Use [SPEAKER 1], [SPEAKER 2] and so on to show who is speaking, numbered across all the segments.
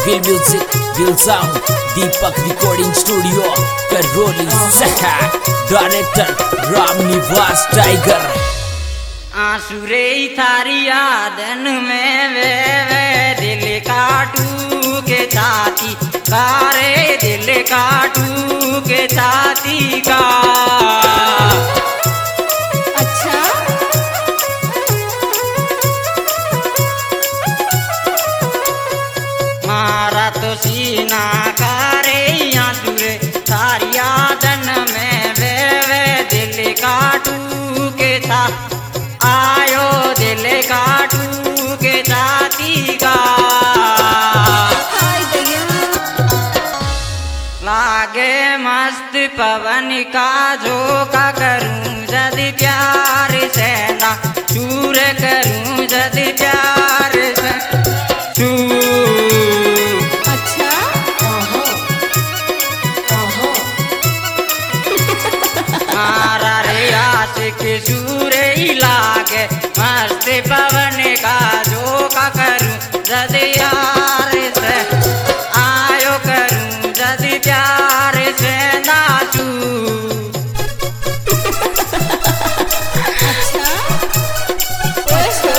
[SPEAKER 1] Feel Music, Feel Sound, Deepak Recording Studio, Karoli Saha, Director Ram Nivas Tiger.
[SPEAKER 2] आंसुरे थारी यादन में वे दिल काटू के छाती कारे दिल काटू के छाती का।
[SPEAKER 3] अच्छा
[SPEAKER 2] मारा तो सीना कारे आंसुरे थारी यादन में वे दिल काटू के छाती आयो दिल काटू के छाती का। लागे मस्त पवन का झोंका करूं जद प्यार से ना चूर करूं जद प्यार से
[SPEAKER 3] अच्छा
[SPEAKER 2] मारा रे आशिक सूर ही लागे मस्त पवन का झोंका करूं जद यार से आयो करूं जद प्यार से नाचू।
[SPEAKER 3] अच्छा अच्छा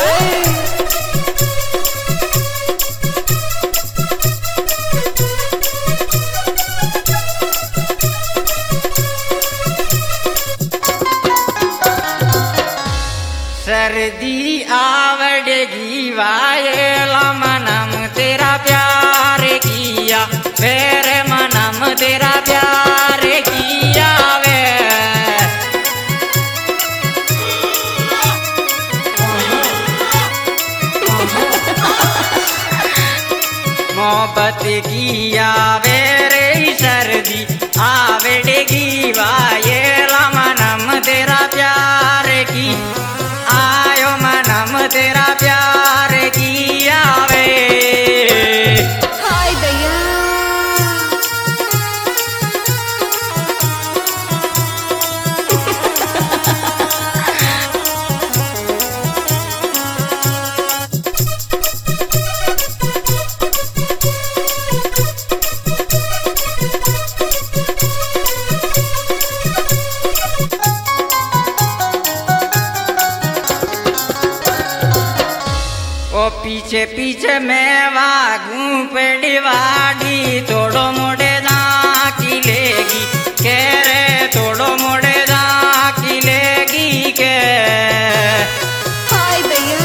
[SPEAKER 2] सर्दी आवड़ेगी वायला मनम तेरा प्यार किया मेरे मनम तेरा प्यार किया वे। मोहब्बत किया मेरे सर्दी आवड़ेगी वायला मनम तेरा प्यार की आयो मनम तेरा प्यार किया वे।
[SPEAKER 3] हाय दैया
[SPEAKER 2] ओ पीछे पीछे मैं वागू पेड़वाड़ी थोड़ो मोड़े की लेगी के रे थोड़ो मोड़े की लेगी के।
[SPEAKER 3] हाय दैया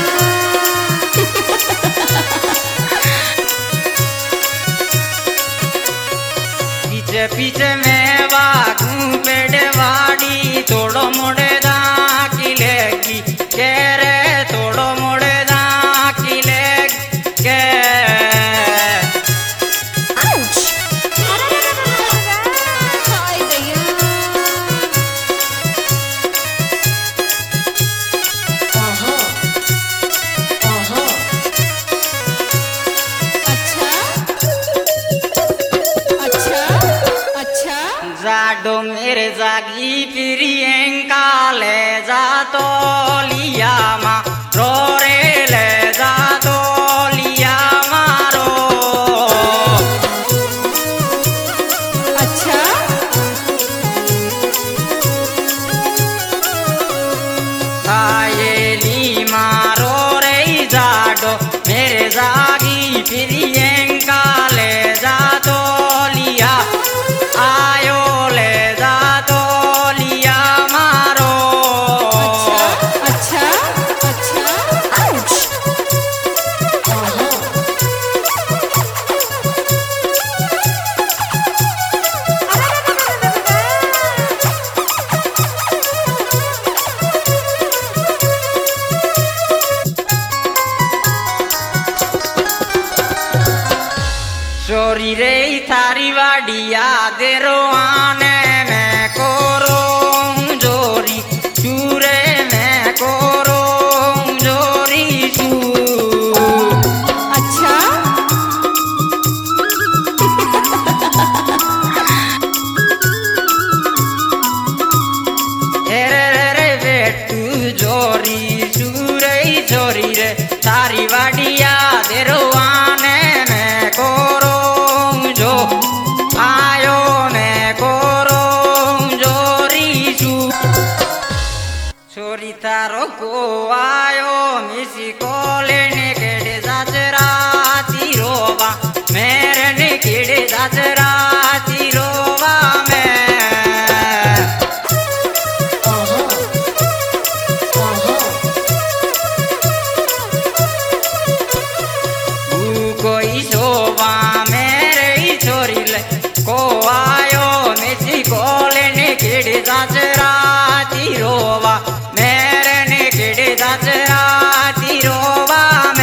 [SPEAKER 2] पीछे पीछे मैं वागू पेड़वाड़ी थोड़ो मोड़े की लेगी के रे थोड़ो मोड़े की लेगी के।
[SPEAKER 3] आउच हाय दैया अच्छा अच्छा अच्छा
[SPEAKER 2] जाडो मेरे जागी प्रियंका ले जा तो लिया माँ रो रे ले जा तो लिया मारो।
[SPEAKER 3] अच्छा
[SPEAKER 2] आयेली मारो रे जाडो मेरे जागी प्रियंका ले जा तो लिया आयो ले जा तो लिया मारो।
[SPEAKER 3] अच्छा अच्छा आउच
[SPEAKER 2] चोरी रे थारी वाडिया देरो आने में कोरो जोरी चूरे में कोरो जोरी चू।
[SPEAKER 3] अच्छा
[SPEAKER 2] रे रे बेटू जोरी चूरे जोरी रे थारी वाडिया देरो आने में कोरो को आयो मिसी को लेने केड़े जाजरा तिरोवा मेरे ने केड़े जाजरा तिरोवा कोई शोभा मेरे ही छोरी ले को आयो मिसी को लेने केड़े जाजरा तिरोवा मेरे ने केड़े जाजरा तिरोवा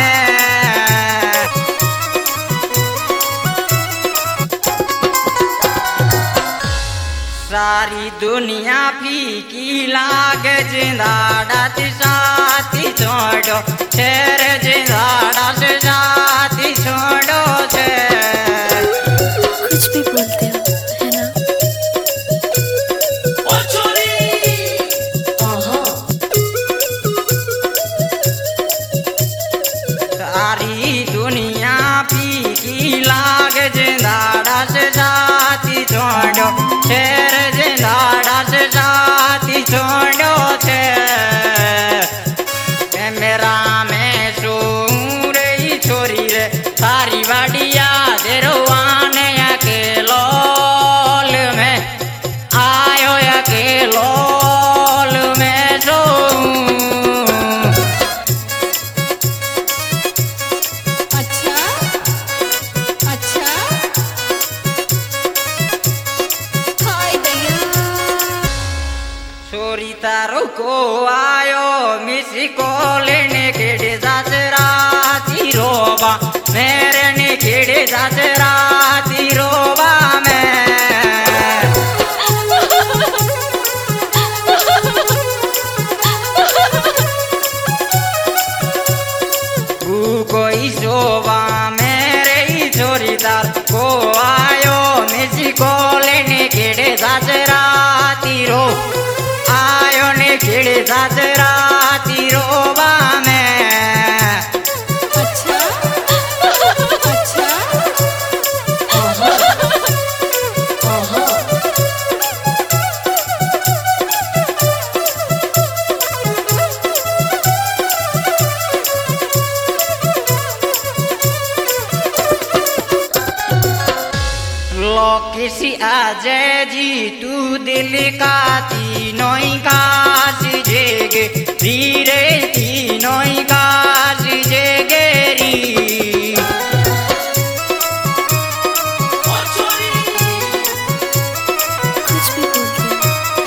[SPEAKER 2] सारी दुनिया फीकी लाग जिंदाड़ा साथी छोड़ो शेर जिंदाड़ा से साथी छोड़ो छे
[SPEAKER 3] कुछ भी बोलते हो है ना।
[SPEAKER 2] सारी दुनिया फीकी लाग जिंदाड़ा से साथी छोड़ो शेर जिंदाड़ा से साथी छोड़ो छे मेरा में सूर ही छोरी रे सारी वाडिया देरवाने अकेलोल में आयो अकेलोल में सो
[SPEAKER 3] अच्छा अच्छा हाय दैया
[SPEAKER 2] छोरी तारो को आयो मिसी को लेने केड़े जाजरा तिरोवा मेरे ने केड़े जाजरा तिरोवा कोई शोभा मेरे ही छोरी तार को आयो मिसी को लेने केड़े जाजरा तिरो आयो ने केड़े जाजरा तिरोवा
[SPEAKER 3] अच्छा अच्छा
[SPEAKER 2] किसी अजय जी तू दिल का तीनों का सीजेगे धीरे तीनों का सीजेगे री
[SPEAKER 3] कुछ भी बोलते हो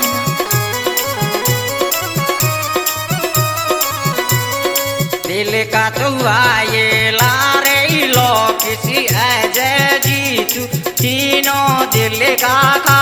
[SPEAKER 3] है ना।
[SPEAKER 2] दिल का तू आए लारे लो किसी अजय जी तू तीनों दिल का